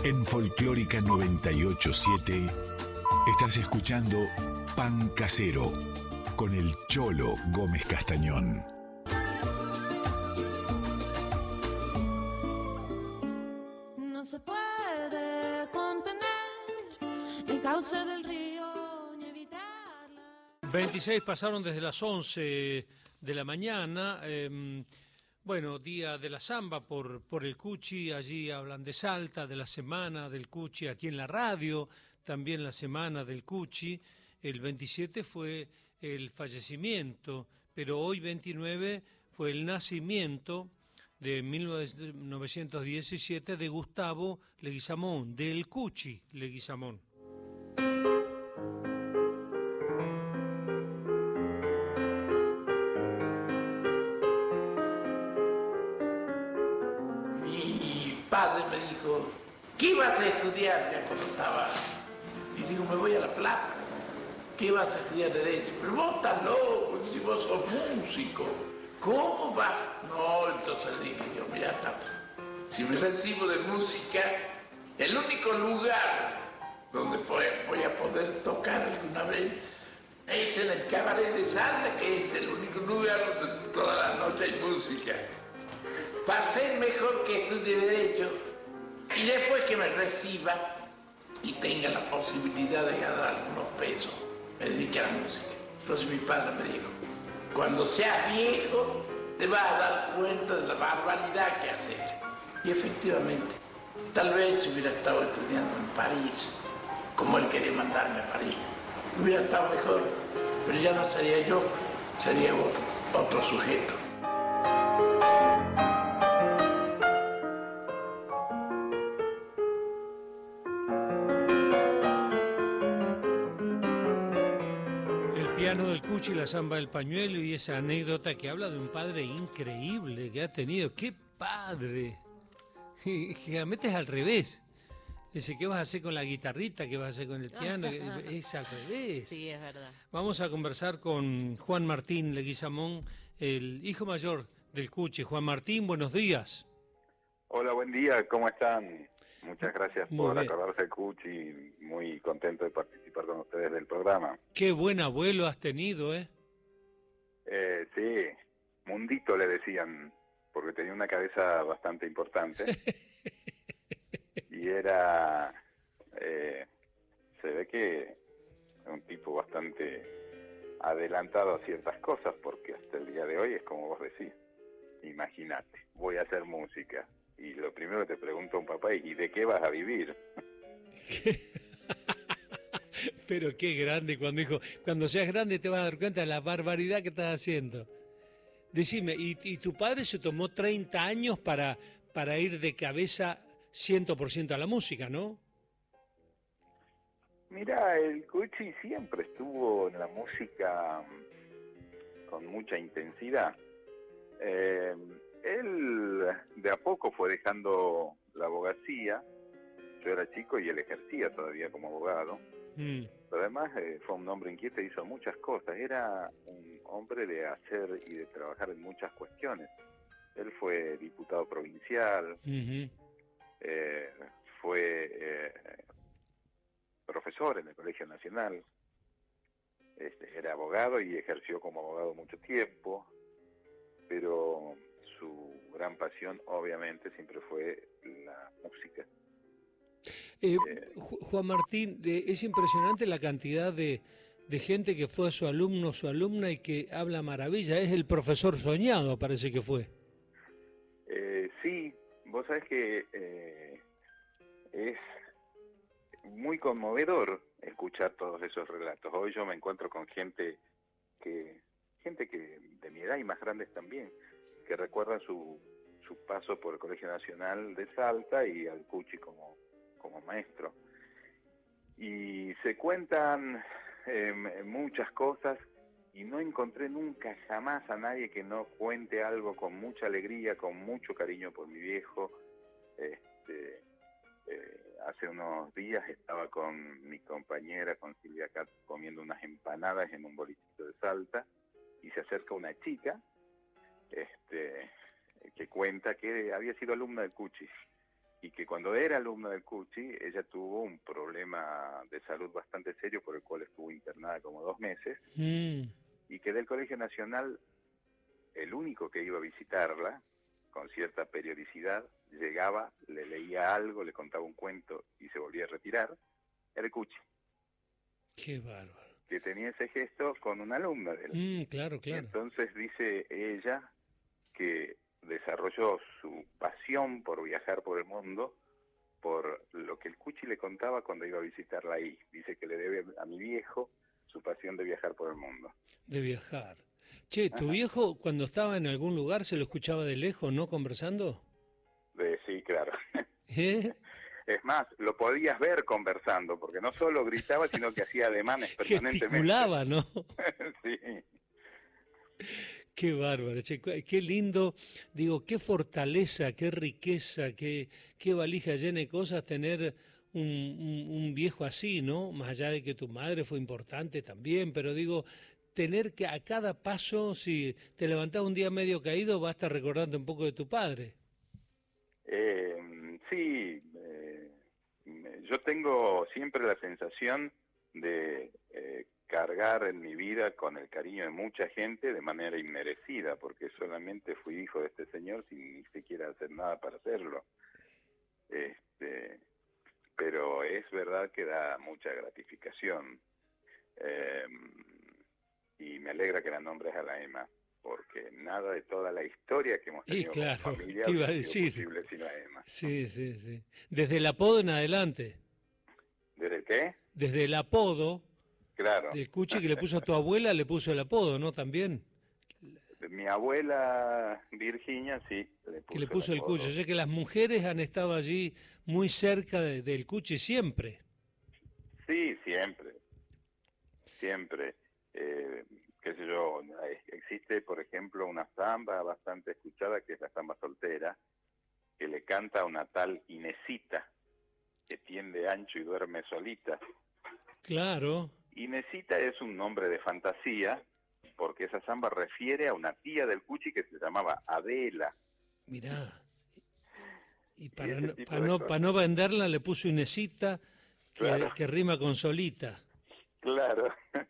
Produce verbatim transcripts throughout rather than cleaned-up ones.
En Folclórica noventa y ocho siete estás escuchando Pan Casero con el Cholo Gómez Castañón. No se puede contener el cauce del río ni evitarla. veintiséis pasaron desde las once de la mañana. Eh, Bueno, día de la samba por, por el Cuchi, allí hablan de Salta, de la semana del Cuchi aquí en la radio, también la semana del Cuchi. El veintisiete fue el fallecimiento, pero hoy veintinueve fue el nacimiento de mil novecientos diecisiete de Gustavo Leguizamón, del Cuchi Leguizamón. Padre me dijo, ¿qué vas a estudiar ya cuando estaba? Y digo, me voy a La Plata. ¿Qué vas a estudiar Derecho? Pero vos estás loco, si vos sos músico. ¿Cómo vas? No, entonces dije yo, mira, está. Si me recibo de música, el único lugar donde voy a poder tocar alguna vez es en el Cabaret de Salta, que es el único lugar donde toda la noche hay música. Va a ser mejor que estudie Derecho y después que me reciba y tenga la posibilidad de ganar algunos pesos, me dedique a la música. Entonces mi padre me dijo, cuando seas viejo te vas a dar cuenta de la barbaridad que has hecho. Y efectivamente, tal vez si hubiera estado estudiando en París, como él quería mandarme a París, hubiera estado mejor, pero ya no sería yo, sería otro, otro sujeto. Piano del Cuchi, la samba del pañuelo y esa anécdota que habla de un padre increíble que ha tenido. ¡Qué padre! Generalmente es al revés. Dice, ¿qué vas a hacer con la guitarrita? ¿Qué vas a hacer con el piano? Es al revés. Sí, es verdad. Vamos a conversar con Juan Martín Leguizamón, el hijo mayor del Cuchi. Juan Martín, buenos días. Hola, buen día, ¿cómo están? Muchas gracias Muy por bien. acordarse del Cuchi, muy contento de participar con ustedes del programa. Qué buen abuelo has tenido, ¿eh? Eh, sí, Mundito le decían, porque tenía una cabeza bastante importante. Y era, eh, se ve que un tipo bastante adelantado a ciertas cosas, porque hasta el día de hoy es como vos decís, imagínate, voy a hacer música. Y lo primero que te pregunta un papá es, ¿y de qué vas a vivir? Pero qué grande cuando dijo, cuando seas grande te vas a dar cuenta de la barbaridad que estás haciendo. Decime, ¿y, y tu padre se tomó treinta años para, para ir de cabeza cien por ciento a la música, ¿no? Mira, el Cuchi siempre estuvo en la música con mucha intensidad. Eh, él de a poco fue dejando la abogacía. Yo era chico y él ejercía todavía como abogado. Mm. Pero además eh, fue un hombre inquieto y hizo muchas cosas. Era un hombre de hacer y de trabajar en muchas cuestiones. Él fue diputado provincial, Uh-huh. eh, fue eh, profesor en el Colegio Nacional, este, era abogado y ejerció como abogado mucho tiempo, pero su gran pasión obviamente siempre fue la música. Eh, Ju- Juan Martín, eh, es impresionante la cantidad de, de gente que fue su alumno, su alumna y que habla maravilla. Es el profesor soñado, parece que fue. Eh, sí, vos sabés que eh, es muy conmovedor escuchar todos esos relatos. Hoy yo me encuentro con gente que, gente que de mi edad y más grandes también, que recuerdan su, su paso por el Colegio Nacional de Salta y al Cuchi como, como maestro. Y se cuentan eh, muchas cosas y no encontré nunca jamás a nadie que no cuente algo con mucha alegría, con mucho cariño por mi viejo. Este, eh, hace unos días estaba con mi compañera, con Silvia Cat, comiendo unas empanadas en un bolichito de Salta y se acerca una chica este, que cuenta que había sido alumna del Cuchi y que cuando era alumna del Cuchi, ella tuvo un problema de salud bastante serio por el cual estuvo internada como dos meses, Mm. y que del Colegio Nacional, el único que iba a visitarla, con cierta periodicidad, llegaba, le leía algo, le contaba un cuento y se volvía a retirar, era el Cuchi, Qué bárbaro. que tenía ese gesto con una alumna de él. Mm, claro, Y claro. entonces dice ella que desarrolló su pasión por viajar por el mundo por lo que el Cuchi le contaba cuando iba a visitarla ahí. Dice que le debe a mi viejo su pasión de viajar por el mundo. De viajar. Che, ¿tu Ajá. viejo cuando estaba en algún lugar se lo escuchaba de lejos, no conversando? De, sí, claro. ¿Eh? Es más, lo podías ver conversando, porque no solo gritaba, sino que hacía ademanes permanentemente. Gesticulaba, ¿no? Sí. Qué bárbaro, che, cu- qué lindo, digo, qué fortaleza, qué riqueza, qué, qué valija llena de cosas tener un, un- un viejo así, ¿no? Más allá de que tu madre fue importante también, pero digo, tener que a cada paso, si te levantás un día medio caído, vas a estar recordando un poco de tu padre. Eh, sí, eh, me- yo tengo siempre la sensación de eh, cargar en mi vida con el cariño de mucha gente de manera inmerecida, porque solamente fui hijo de este señor sin ni siquiera hacer nada para hacerlo. Este, pero es verdad que da mucha gratificación. Eh, y me alegra que la nombres a la Emma, porque nada de toda la historia que hemos Y tenido claro, como familia te iba a hubiera sido decir. posible sin la Emma. Sí, sí, sí. Desde el apodo en adelante, ¿Desde qué? desde el apodo Claro. del Cuchi que le puso a tu abuela, le puso el apodo, ¿no? También, Mi abuela Virginia, sí, le puso, que le puso el apodo. Cuchi. O sea que las mujeres han estado allí muy cerca de- del Cuchi siempre. Sí, siempre, siempre. Eh, qué sé yo, eh, existe, por ejemplo, una samba bastante escuchada, que es la samba soltera, que le canta a una tal Inesita, que tiende ancho y duerme solita. Claro. Inesita es un nombre de fantasía, porque esa samba refiere a una tía del Cuchi que se llamaba Adela. Mirá. Y para, ese no, tipo para, de no, cosas. para no venderla le puso Inesita, que, Claro. que rima con solita. Claro,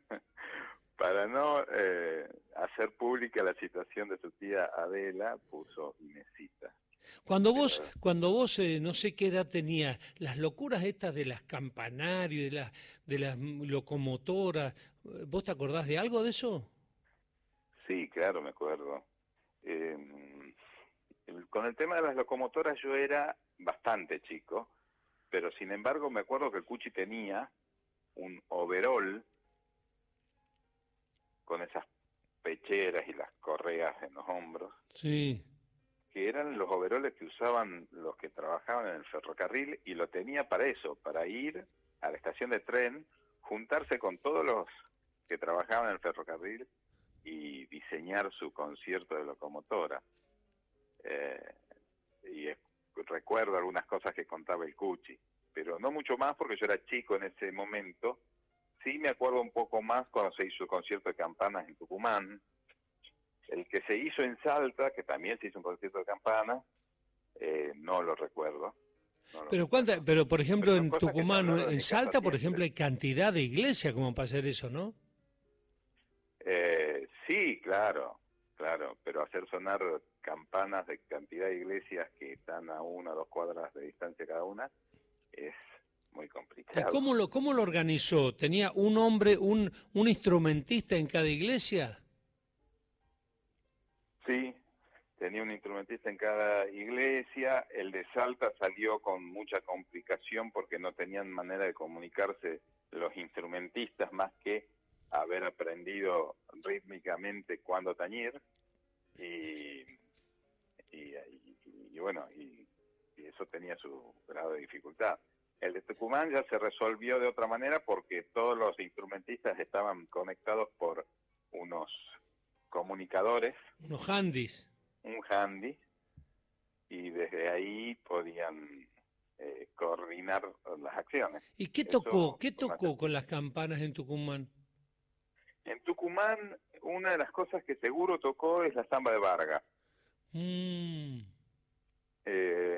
para no eh, hacer pública la situación de su tía Adela, puso Inesita. Cuando vos, Pero- cuando vos eh, no sé qué edad tenías, las locuras estas de las campanarios, de las, de las mm, locomotoras, eh, ¿vos te acordás de algo de eso? Sí, claro, me acuerdo. Eh, el- con el tema de las locomotoras yo era bastante chico, pero sin embargo me acuerdo que el Cuchi tenía un overol con esas pecheras y las correas en los hombros, Sí. que eran los overoles que usaban los que trabajaban en el ferrocarril, y lo tenía para eso, para ir a la estación de tren, juntarse con todos los que trabajaban en el ferrocarril y diseñar su concierto de locomotora. Eh, y es- recuerdo algunas cosas que contaba el Cuchi, pero no mucho más porque yo era chico en ese momento. Sí me acuerdo un poco más cuando se hizo el concierto de campanas en Tucumán. El que se hizo en Salta, que también se hizo un concierto de campanas, eh, no lo recuerdo. No lo Pero, recuerdo. cuánta, pero por ejemplo, Pero son en cosas que se Tucumán, hablaron en mi casa Salta, por siempre. ejemplo, hay cantidad de iglesias como para hacer eso, ¿no? Eh, sí, claro, claro, pero hacer sonar campanas de cantidad de iglesias que están a una o dos cuadras de distancia cada una es muy ¿Y complicado. cómo lo, cómo lo organizó? ¿Tenía un hombre, un, un instrumentista en cada iglesia? Sí, tenía un instrumentista en cada iglesia. El de Salta salió con mucha complicación porque no tenían manera de comunicarse los instrumentistas más que haber aprendido rítmicamente cuándo tañir y, y, y- y bueno, y, y eso tenía su grado de dificultad. El de Tucumán ya se resolvió de otra manera porque todos los instrumentistas estaban conectados por unos comunicadores, Unos handys. un handy, y desde ahí podían eh, coordinar las acciones. ¿Y qué Eso tocó, qué fue más tocó con las campanas en Tucumán? En Tucumán, una de las cosas que seguro tocó es la samba de Vargas. Mm, Eh,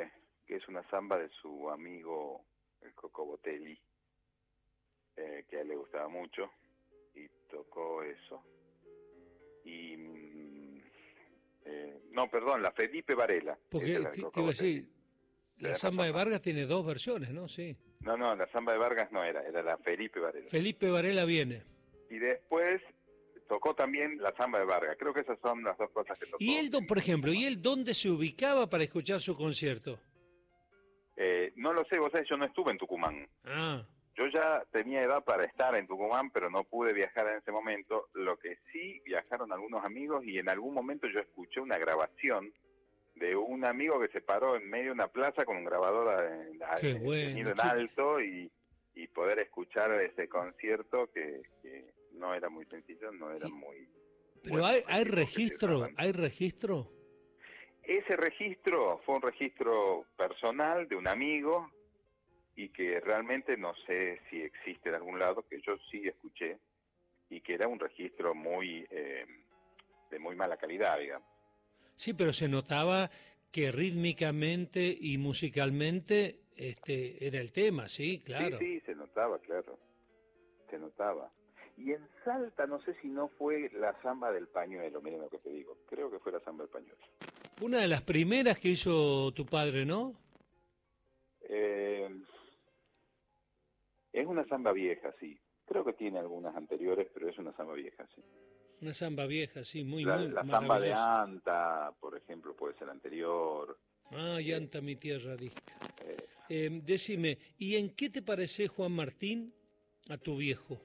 que es una samba de su amigo el Coco Botelli, eh, que a él le gustaba mucho, y tocó eso. Y mm, eh, no, perdón, la Felipe Varela. Porque esa es la te, de te Coco iba a Botelli. decir, la samba de Vargas tiene dos versiones, ¿no? Sí. No, no, la samba de Vargas no era, era la Felipe Varela. Felipe Varela viene. Y después tocó también la samba de Vargas. Creo que esas son las dos cosas que tocó. Y él, por ejemplo, ¿y él dónde se ubicaba para escuchar su concierto? Eh, no lo sé, vos sabés, yo no estuve en Tucumán. Ah, Yo ya tenía edad para estar en Tucumán, pero no pude viajar en ese momento. Lo que sí, viajaron algunos amigos y en algún momento yo escuché una grabación de un amigo que se paró en medio de una plaza con un grabador en, Qué en bueno, sonido en chico. alto y, y poder escuchar ese concierto que, que no era muy sencillo, no era Y- muy... pero bueno, hay, los hay equipos que se registro, usaban. hay registro. Ese registro fue un registro personal de un amigo y que realmente no sé si existe en algún lado, que yo sí escuché, y que era un registro muy eh, de muy mala calidad, digamos. Sí, pero se notaba que rítmicamente y musicalmente este era el tema, sí, claro. Sí, sí, se notaba, claro, se notaba. Y en Salta, no sé si no fue la samba del pañuelo, miren lo que te digo, creo que fue la samba del pañuelo. Fue una de las primeras que hizo tu padre, ¿no? Eh, es una samba vieja, sí. Creo que tiene algunas anteriores, pero es una samba vieja, sí. Una samba vieja, sí, muy, La, muy la samba de maravillosa. Anta, por ejemplo, puede ser anterior. Ah, y anta mi tierra risca. Eh, Eh, decime, ¿y en qué te parece Juan Martín a tu viejo?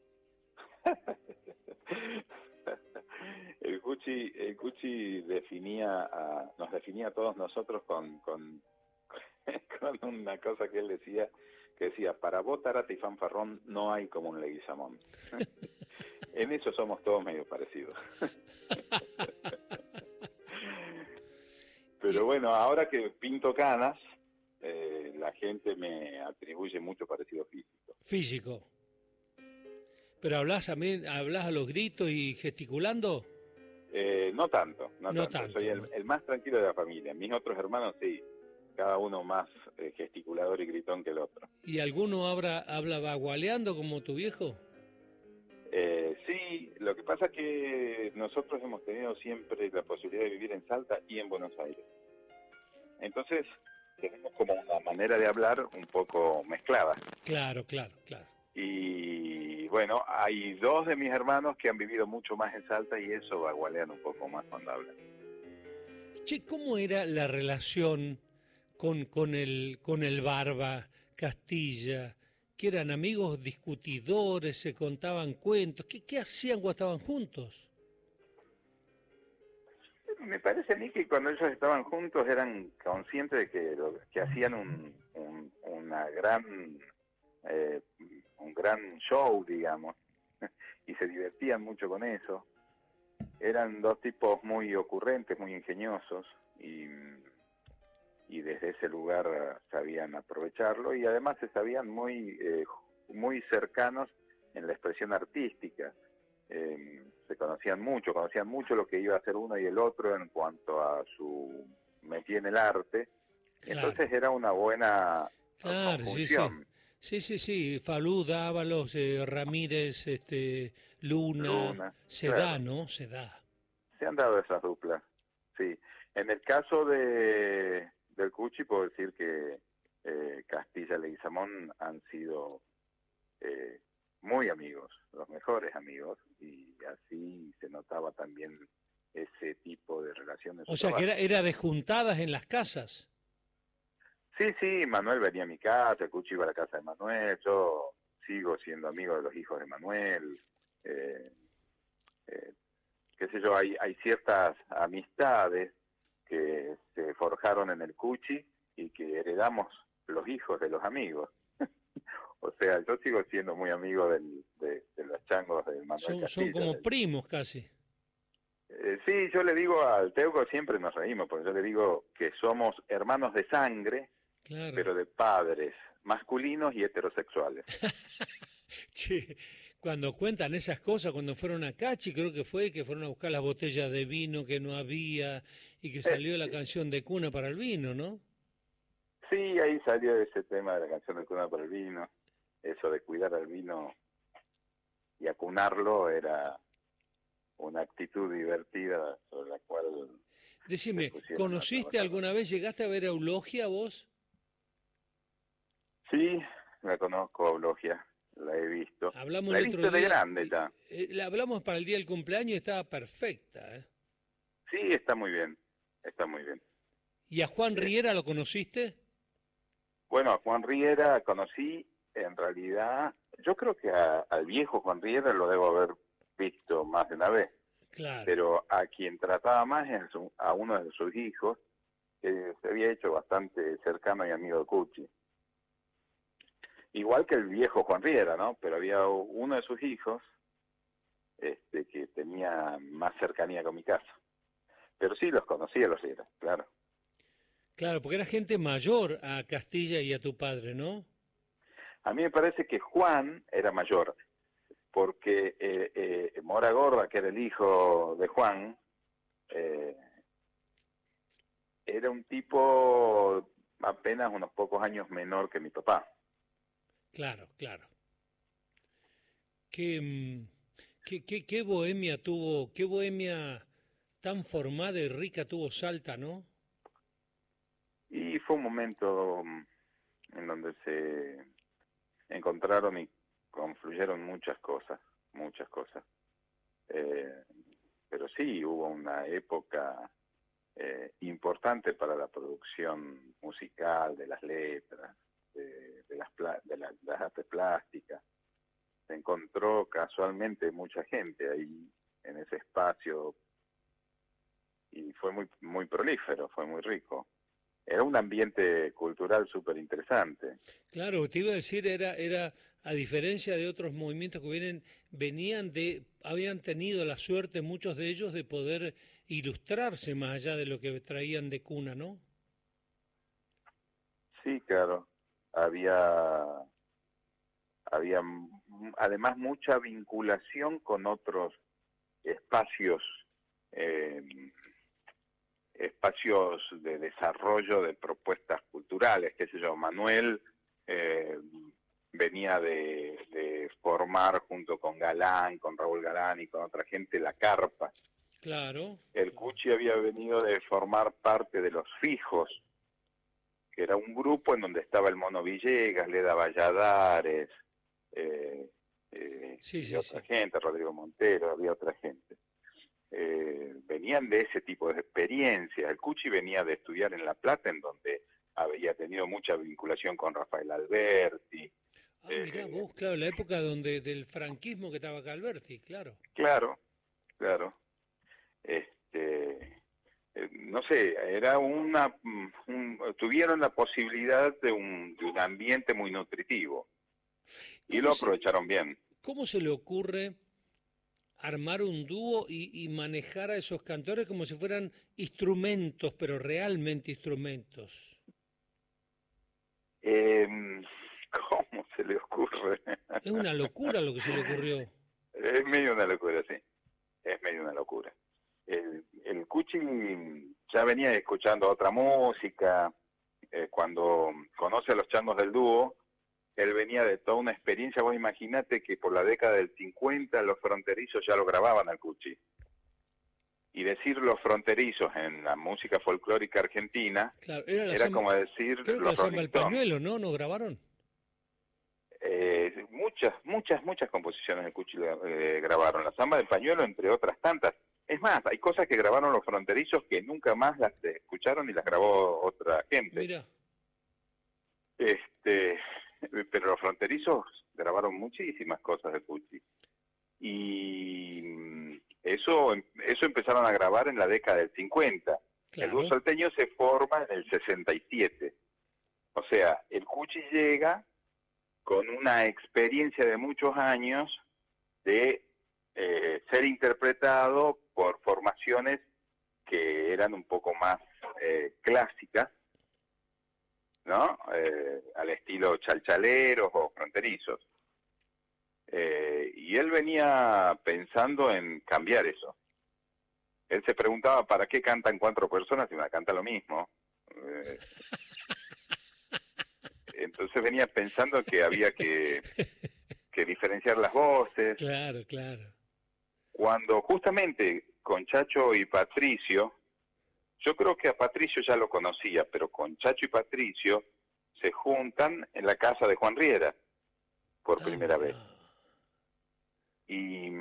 el Cuchi, el Cuchi definía a, nos definía a todos nosotros con, con, con una cosa que él decía, que decía, para vos, Tárate y Fanfarrón, no hay como un Leguizamón. En eso somos todos medio parecidos. Pero bueno, ahora que pinto canas, eh, la gente me atribuye mucho parecido físico. Físico. ¿Pero hablas a, mí, hablas a los gritos y gesticulando? Eh, no tanto, no, No tanto. tanto, Soy el, no. el más tranquilo de la familia. Mis otros hermanos sí, cada uno más eh, gesticulador y gritón que el otro. ¿Y alguno habla, habla bagualeando como tu viejo? Eh, sí, lo que pasa es que nosotros hemos tenido siempre la posibilidad de vivir en Salta y en Buenos Aires. Entonces, tenemos como una manera de hablar un poco mezclada. Claro, claro, claro. Y bueno, hay dos de mis hermanos que han vivido mucho más en Salta y eso bagualean un poco más cuando hablan. Che, ¿cómo era la relación con, con, el, con el Barba Castilla? ¿Que eran amigos discutidores, se contaban cuentos? ¿Qué, qué hacían cuando estaban juntos? Me parece a mí que cuando ellos estaban juntos eran conscientes de que, lo, que hacían un, un, una gran, eh, un gran show, digamos, y se divertían mucho con eso. Eran dos tipos muy ocurrentes, muy ingeniosos, y, y desde ese lugar sabían aprovecharlo, y además se sabían muy, eh, muy cercanos en la expresión artística. Eh, se conocían mucho, conocían mucho lo que iba a hacer uno y el otro en cuanto a su metida en el arte. Claro. Entonces era una buena Claro, sí, sí. conjunción. Sí, sí, sí. Falú, Dávalos, eh, Ramírez, este, Luna. Luna, Se claro. da, ¿no? Se da. Se han dado esas duplas, sí. En el caso de del Cuchi puedo decir que eh, Castilla y Leguizamón han sido eh, muy amigos, los mejores amigos, y así se notaba también ese tipo de relaciones. O sea, que era, era de juntadas en las casas. Sí, sí, Manuel venía a mi casa, el Cuchi iba a la casa de Manuel, yo sigo siendo amigo de los hijos de Manuel, eh, eh, qué sé yo, hay, hay ciertas amistades que se forjaron en el Cuchi y que heredamos los hijos de los amigos. O sea, yo sigo siendo muy amigo del, de, de los changos de Manuel Son, Castilla. son como del- primos casi. Eh, sí, yo le digo al Teuco, siempre nos reímos, porque yo le digo que somos hermanos de sangre, Claro. pero de padres masculinos y heterosexuales. Che, cuando cuentan esas cosas, cuando fueron a Cachi, creo que fue que fueron a buscar las botellas de vino que no había y que salió la canción de cuna para el vino, ¿no? Sí, ahí salió ese tema de la canción de Cuna por el Vino. Eso de cuidar al vino y acunarlo era una actitud divertida sobre la cual... Decime, ¿conociste alguna vez, llegaste a ver a Eulogia vos? Sí, la conozco, Eulogia, la he visto. Hablamos la he el otro visto de día, grande ya. Eh, la hablamos para el día del cumpleaños y estaba perfecta. ¿eh? Sí, está muy bien, está muy bien. ¿Y a Juan Riera lo conociste? Bueno, a Juan Riera conocí, en realidad, yo creo que a, al viejo Juan Riera lo debo haber visto más de una vez. Claro. Pero a quien trataba más es a uno de sus hijos, que se había hecho bastante cercano y amigo de Cuchi. Igual que el viejo Juan Riera, ¿no? Pero había uno de sus hijos este, que tenía más cercanía con mi casa. Pero sí los conocía los Riera, claro. Claro, porque era gente mayor a Castilla y a tu padre, ¿no? A mí me parece que Juan era mayor, porque eh, eh, Mora Gorda, que era el hijo de Juan, eh, era un tipo apenas unos pocos años menor que mi papá. Claro, claro. Qué, qué, qué, qué bohemia tuvo, qué bohemia tan formada y rica tuvo Salta, ¿no? Y fue un momento en donde se encontraron y confluyeron muchas cosas, muchas cosas. Eh, pero sí, hubo una época eh, importante para la producción musical, de las letras, de, de, las, de, la, de las artes plásticas. Se encontró casualmente mucha gente ahí, en ese espacio, y fue muy, muy prolífero, fue muy rico. Era un ambiente cultural súper interesante. Claro, te iba a decir, era, era a diferencia de otros movimientos que vienen, venían de, habían tenido la suerte muchos de ellos de poder ilustrarse más allá de lo que traían de cuna, ¿no? Sí, claro. Había, había además mucha vinculación con otros espacios eh, espacios de desarrollo de propuestas culturales, qué sé yo, Manuel eh, venía de, de formar junto con Galán, con Raúl Galán y con otra gente la Carpa. Claro. El Cuchi había venido de formar parte de Los Fijos, que era un grupo en donde estaba el Mono Villegas, Leda Valladares, eh, eh, sí, y sí, otra sí. gente, Rodrigo Montero, había otra gente. Eh, venían de ese tipo de experiencias. El Cuchi venía de estudiar en La Plata, en donde había tenido mucha vinculación con Rafael Alberti. Ah, eh, mirá vos, claro, la época donde del franquismo que estaba acá Alberti, claro. Claro, claro. Este, eh, no sé, era una, un, tuvieron la posibilidad de un, de un ambiente muy nutritivo y lo aprovecharon se, bien. ¿Cómo se le ocurre armar un dúo y, y manejar a esos cantores como si fueran instrumentos, pero realmente instrumentos? Eh, ¿Cómo se le ocurre? Es una locura lo que se le ocurrió. Es medio una locura, sí. Es medio una locura. El, el Cuchi ya venía escuchando otra música. Eh, cuando conoce a los changos del dúo, él venía de toda una experiencia. Vos imaginate que por la década del cincuenta los fronterizos ya lo grababan al Cuchi. Y decir los fronterizos en la música folclórica argentina, claro, era, la era samba, como decir creo que los la samba del pañuelo, ¿no? ¿No grabaron? Eh, muchas, muchas, muchas composiciones del Cuchi eh, grabaron. La samba del pañuelo, entre otras tantas. Es más, hay cosas que grabaron los fronterizos que nunca más las escucharon y las grabó otra gente. Mira. Este, pero los fronterizos grabaron muchísimas cosas de Cuchi. Y eso, eso empezaron a grabar en la década del cincuenta. Claro. El dúo salteño se forma en el sesenta y siete. O sea, el Cuchi llega con una experiencia de muchos años de eh, ser interpretado por formaciones que eran un poco más eh, clásicas, ¿no? Eh, al estilo chalchaleros o fronterizos. Eh, y él venía pensando en cambiar eso. Él se preguntaba, ¿para qué cantan cuatro personas si una canta lo mismo? Eh, Entonces venía pensando que había que, que diferenciar las voces. Claro, claro. Cuando justamente con Chacho y Patricio, yo creo que a Patricio ya lo conocía, pero con Chacho y Patricio se juntan en la casa de Juan Riera por Ah, primera mirá. vez. Y,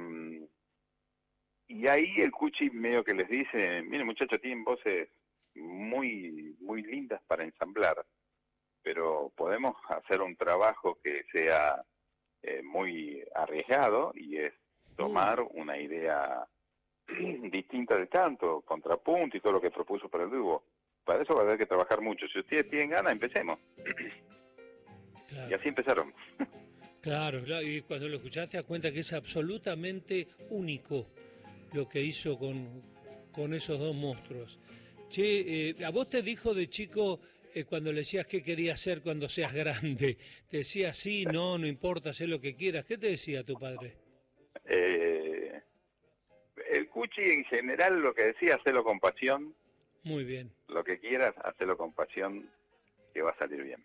y ahí el Cuchi medio que les dice, miren muchachos, tienen voces muy, muy lindas para ensamblar, pero podemos hacer un trabajo que sea eh, muy arriesgado, y es tomar una idea distinta del canto, contrapunto y todo lo que propuso para el dúo. Para eso va a haber que trabajar mucho. Si ustedes tienen ganas, empecemos. Claro. Y así empezaron. Claro, claro, y cuando lo escuchaste te das cuenta que es absolutamente único lo que hizo con, con esos dos monstruos. Che, eh, a vos te dijo de chico, eh, cuando le decías qué querías ser cuando seas grande, te decía sí, no, no importa, haz lo que quieras. ¿Qué te decía tu padre? Eh, el Cuchi en general lo que decía, hacelo con pasión. Muy bien. Lo que quieras, hacelo con pasión, que va a salir bien.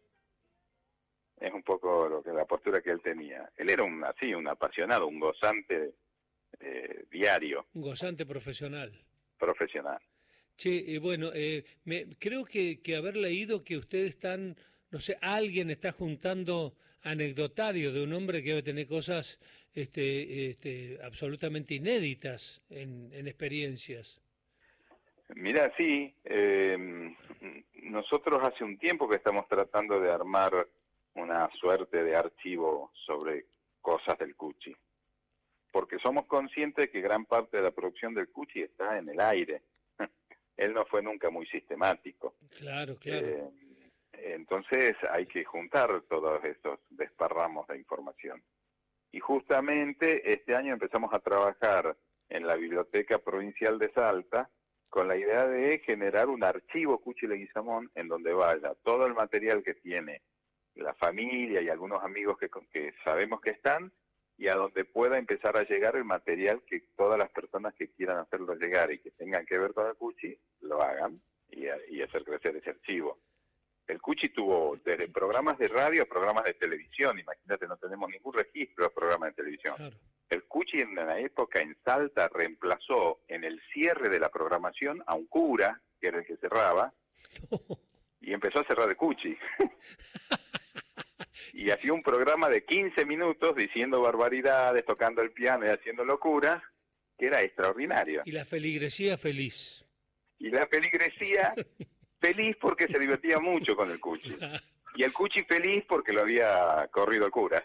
Es un poco lo que la postura que él tenía. Él era un así, un apasionado, un gozante eh, diario, Un gozante profesional. profesional. Che, eh, bueno, eh, me, creo que, que haber leído que ustedes están, no sé, alguien está juntando anecdotario de un hombre que debe tener cosas este, este, absolutamente inéditas en, en experiencias. Mira, sí, eh, nosotros hace un tiempo que estamos tratando de armar una suerte de archivo sobre cosas del Cuchi, porque somos conscientes de que gran parte de la producción del Cuchi está en el aire. Él no fue nunca muy sistemático. Claro, claro. Eh, entonces hay que juntar todos estos desparramos de información. Y justamente este año empezamos a trabajar en la Biblioteca Provincial de Salta con la idea de generar un archivo Cuchi Leguizamón en donde vaya todo el material que tiene la familia y algunos amigos que, que sabemos que están, y a donde pueda empezar a llegar el material que todas las personas que quieran hacerlo llegar y que tengan que ver con el Cuchi, lo hagan y, y hacer crecer ese archivo. El Cuchi tuvo desde programas de radio a programas de televisión. Imagínate, no tenemos ningún registro de programas de televisión. Claro. El Cuchi en la época en Salta reemplazó en el cierre de la programación a un cura, que era el que cerraba, y empezó a cerrar el Cuchi. Y hacía un programa de quince minutos diciendo barbaridades, tocando el piano y haciendo locuras, que era extraordinario. Y la feligresía feliz. Y la feligresía feliz porque se divertía mucho con el Cuchi. Y el Cuchi feliz porque lo había corrido el cura.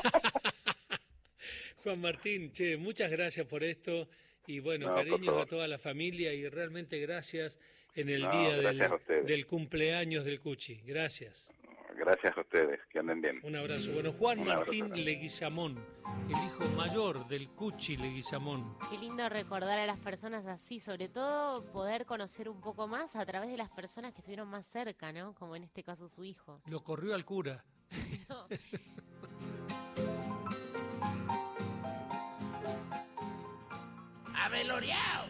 Juan Martín, che, muchas gracias por esto. Y bueno, No, por cariños favor. a toda la familia y realmente gracias en el No, día del, gracias a ustedes. del cumpleaños del Cuchi. Gracias. Gracias a ustedes, que anden bien. Un abrazo. Bueno, Juan Un abrazo Martín grande. Leguizamón, el hijo mayor del Cuchi Leguizamón. Qué lindo recordar a las personas así, sobre todo poder conocer un poco más a través de las personas que estuvieron más cerca, ¿no? Como en este caso su hijo. Lo corrió al cura. No. ¡A veloreado!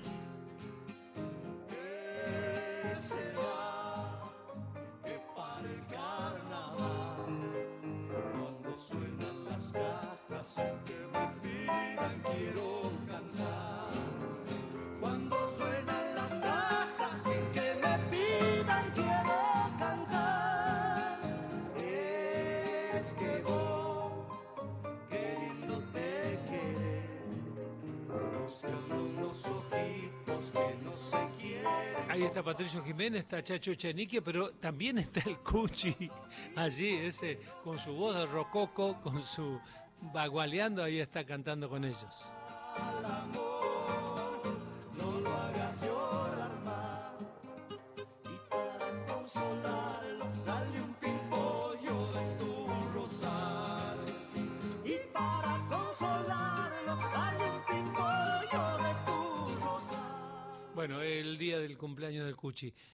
Que para el carnaval, cuando suenan las cajas sin que me pidan quiero cantar. Cuando suenan las cajas sin que me pidan quiero cantar. Es que voy queriéndote querer, buscando unos ojitos que no se quieren. Ahí está Patricio Jiménez, está Chacho Echenique, pero también está el Cuchi allí, ese con su voz de rococo, con su bagualeando, ahí está cantando con ellos. No lo hagas llorar más. Y para consolarlo, dale un pimpollo de tu rosal. Y para consolarlo, dale un pimpollo de tu rosal. Bueno, el día del cumpleaños del Cuchi.